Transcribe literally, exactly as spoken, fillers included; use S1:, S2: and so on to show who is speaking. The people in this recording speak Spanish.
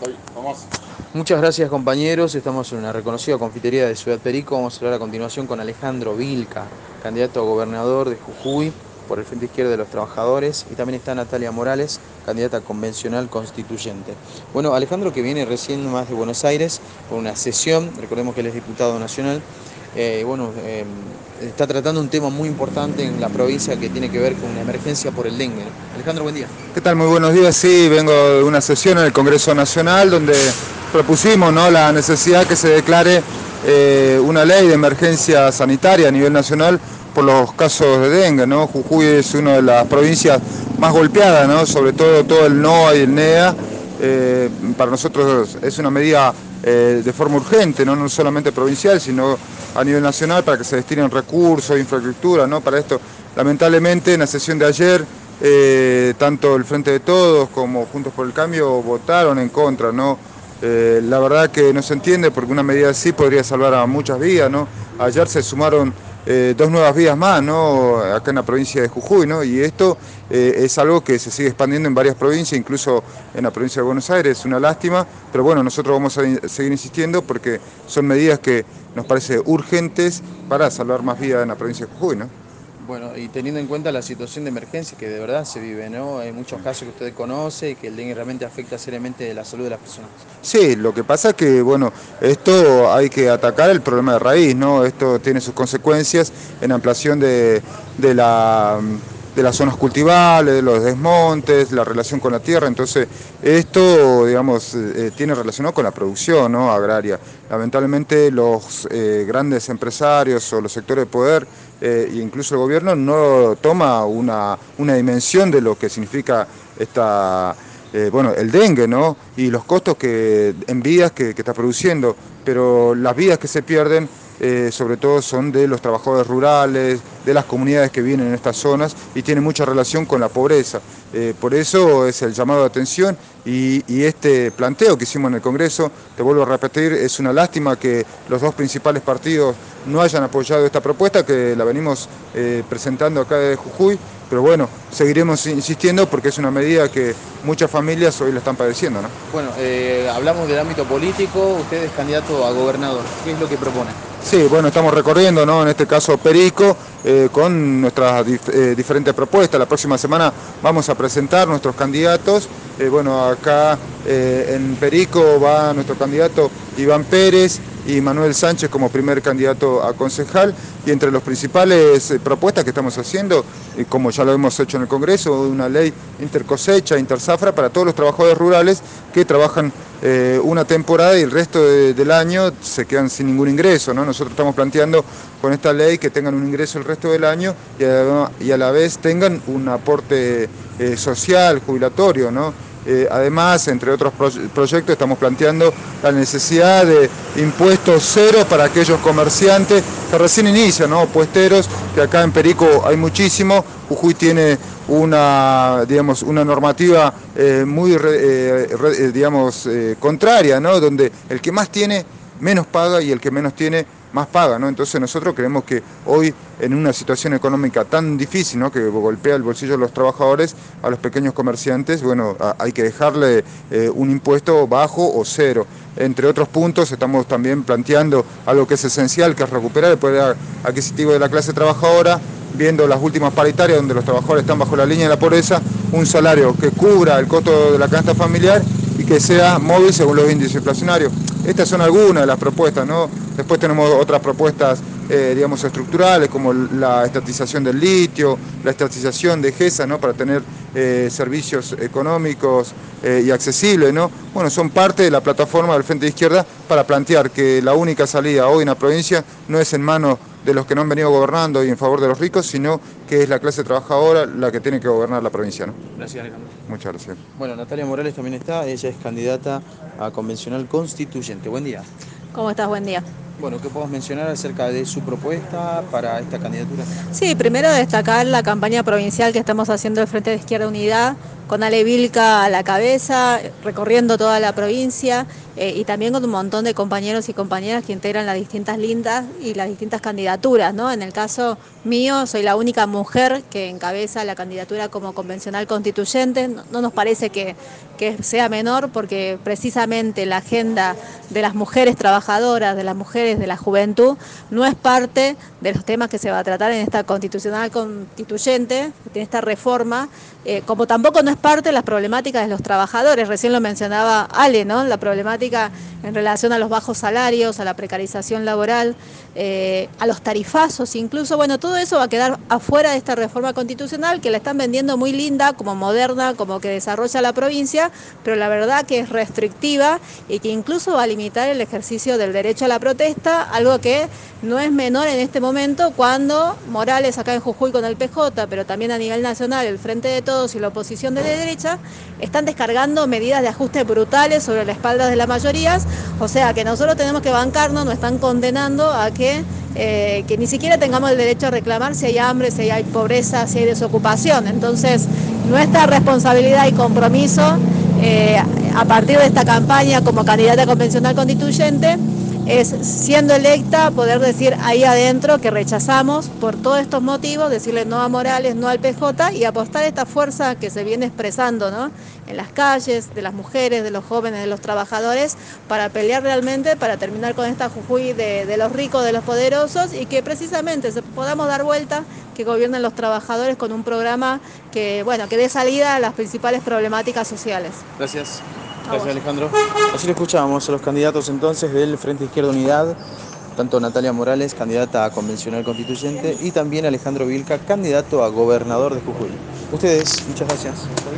S1: Estoy, vamos.
S2: Muchas gracias, compañeros. Estamos en una reconocida confitería de Ciudad Perico. Vamos a hablar a continuación con Alejandro Vilca, candidato a gobernador de Jujuy por el Frente Izquierda de los Trabajadores, y también está Natalia Morales, candidata convencional constituyente. Bueno, Alejandro, que viene recién más de Buenos Aires por una sesión, recordemos que él es diputado nacional, eh, bueno, eh, está tratando un tema muy importante en la provincia que tiene que ver con una emergencia por el dengue, ¿no? Alejandro, buen día.
S1: ¿Qué tal? Muy buenos días. Sí, vengo de una sesión en el Congreso Nacional donde propusimos, ¿no?, la necesidad que se declare eh, una ley de emergencia sanitaria a nivel nacional por los casos de dengue, ¿no? Jujuy es una de las provincias más golpeadas, ¿no? Sobre todo todo el NOA y el NEA. Eh, para nosotros es una medida eh, de forma urgente, ¿no? No solamente provincial, sino a nivel nacional, para que se destinen recursos, infraestructura, ¿no? Para esto, lamentablemente, en la sesión de ayer, Eh, tanto el Frente de Todos como Juntos por el Cambio votaron en contra, ¿no? Eh, la verdad que no se entiende, porque una medida así podría salvar a muchas vidas, ¿no? Ayer se sumaron eh, dos nuevas vías más, ¿no?, acá en la provincia de Jujuy, ¿no? Y esto eh, es algo que se sigue expandiendo en varias provincias, incluso en la provincia de Buenos Aires. Es una lástima, pero bueno, nosotros vamos a seguir insistiendo porque son medidas que nos parecen urgentes para salvar más vidas en la provincia de Jujuy, ¿no?
S2: Bueno, y teniendo en cuenta la situación de emergencia que de verdad se vive, ¿no? Hay muchos casos que usted conoce y que el dengue realmente afecta seriamente la salud de las personas.
S1: Sí, lo que pasa es que, bueno, esto hay que atacar el problema de raíz, ¿no? Esto tiene sus consecuencias en ampliación de, de, la, de las zonas cultivables, de los desmontes, la relación con la tierra. Entonces, esto, digamos, eh, tiene relacionado con la producción, ¿no?, agraria. Lamentablemente, los eh, grandes empresarios o los sectores de poder, eh, e incluso el gobierno, no toma una, una dimensión de lo que significa esta... Eh, bueno, el dengue, ¿no?, y los costos que, en vidas que, que está produciendo, pero las vidas que se pierden, eh, sobre todo son de los trabajadores rurales, de las comunidades que viven en estas zonas, y tiene mucha relación con la pobreza. Eh, por eso es el llamado de atención y, y este planteo que hicimos en el Congreso, te vuelvo a repetir, es una lástima que los dos principales partidos no hayan apoyado esta propuesta, que la venimos eh, presentando acá de Jujuy. Pero bueno, seguiremos insistiendo porque es una medida que muchas familias hoy la están padeciendo, ¿no?
S2: Bueno, eh, hablamos del ámbito político, usted es candidato a gobernador. ¿Qué es lo que propone?
S1: Sí, bueno, estamos recorriendo, ¿no?, en este caso Perico, eh, con nuestras dif eh, diferentes propuestas. La próxima semana vamos a presentar nuestros candidatos. Eh, bueno, acá eh, en Perico va nuestro candidato Iván Pérez y Manuel Sánchez como primer candidato a concejal, y entre las principales eh, propuestas que estamos haciendo, eh, como ya lo hemos hecho en el Congreso, una ley intercosecha, interzafra para todos los trabajadores rurales que trabajan eh, una temporada y el resto de, del año se quedan sin ningún ingreso, ¿no? Nosotros estamos planteando con esta ley que tengan un ingreso el resto del año y a, y a la vez tengan un aporte eh, social, jubilatorio, ¿no? Eh, además, entre otros pro proyectos, estamos planteando la necesidad de impuestos cero para aquellos comerciantes que recién inician, ¿no?, puesteros, que acá en Perico hay muchísimo. Jujuy tiene una, digamos, una normativa eh, muy, re, eh, re, digamos, eh, contraria, ¿no?, donde el que más tiene menos paga y el que menos tiene más paga, ¿no? Entonces nosotros creemos que hoy, en una situación económica tan difícil, ¿no?, que golpea el bolsillo de los trabajadores, a los pequeños comerciantes, bueno, a, hay que dejarle eh, un impuesto bajo o cero. Entre otros puntos, estamos también planteando algo que es esencial, que es recuperar el poder adquisitivo de la clase trabajadora, viendo las últimas paritarias donde los trabajadores están bajo la línea de la pobreza, un salario que cubra el costo de la canasta familiar y que sea móvil según los índices inflacionarios. Estas son algunas de las propuestas, ¿no? Después tenemos otras propuestas, eh, digamos, estructurales, como la estatización del litio, la estatización de GESA, ¿no?, para tener eh, servicios económicos eh, y accesibles, ¿no? Bueno, son parte de la plataforma del Frente de Izquierda para plantear que la única salida hoy en la provincia no es en manos de los que no han venido gobernando y en favor de los ricos, sino que es la clase trabajadora la que tiene que gobernar la provincia, ¿no?
S2: Gracias, Alejandro.
S1: Muchas gracias.
S2: Bueno, Natalia Morales también está, ella es candidata a convencional constituyente. Buen día.
S3: ¿Cómo estás? Buen día.
S2: Bueno, ¿qué podemos mencionar acerca de su propuesta para esta candidatura?
S3: Sí, primero destacar la campaña provincial que estamos haciendo el Frente de Izquierda Unidad, con Ale Vilca a la cabeza, recorriendo toda la provincia eh, y también con un montón de compañeros y compañeras que integran las distintas lindas y las distintas candidaturas, ¿no? En el caso mío, soy la única mujer que encabeza la candidatura como convencional constituyente. No, no nos parece que, que sea menor, porque precisamente la agenda de las mujeres trabajadoras, de las mujeres de la juventud, no es parte de los temas que se va a tratar en esta constitucional constituyente, en esta reforma, eh, como tampoco no es parte de las problemáticas de los trabajadores. Recién lo mencionaba Ale, ¿no? La problemática en relación a los bajos salarios, a la precarización laboral, eh, a los tarifazos incluso. Bueno, todo eso va a quedar afuera de esta reforma constitucional, que la están vendiendo muy linda, como moderna, como que desarrolla la provincia, pero la verdad que es restrictiva y que incluso va a limitar el ejercicio del derecho a la protesta, algo que no es menor en este momento, cuando Morales acá en Jujuy con el P J, pero también a nivel nacional el Frente de Todos y la oposición de derecha, están descargando medidas de ajuste brutales sobre la espalda de las mayorías. O sea que nosotros tenemos que bancarnos, nos están condenando a que, eh, que ni siquiera tengamos el derecho a reclamar si hay hambre, si hay pobreza, si hay desocupación. Entonces, nuestra responsabilidad y compromiso eh, a partir de esta campaña como candidata convencional constituyente es, siendo electa, poder decir ahí adentro que rechazamos por todos estos motivos, decirle no a Morales, no al P J, y apostar a esta fuerza que se viene expresando, ¿no?, en las calles, de las mujeres, de los jóvenes, de los trabajadores, para pelear realmente, para terminar con esta Jujuy de, de los ricos, de los poderosos, y que precisamente se podamos dar vuelta, que gobiernen los trabajadores con un programa que, bueno, que dé salida a las principales problemáticas sociales.
S2: Gracias. Gracias, Alejandro. Así lo escuchábamos a los candidatos entonces del Frente Izquierda Unidad, tanto Natalia Morales, candidata a convencional constituyente, y también Alejandro Vilca, candidato a gobernador de Jujuy. Ustedes, muchas gracias.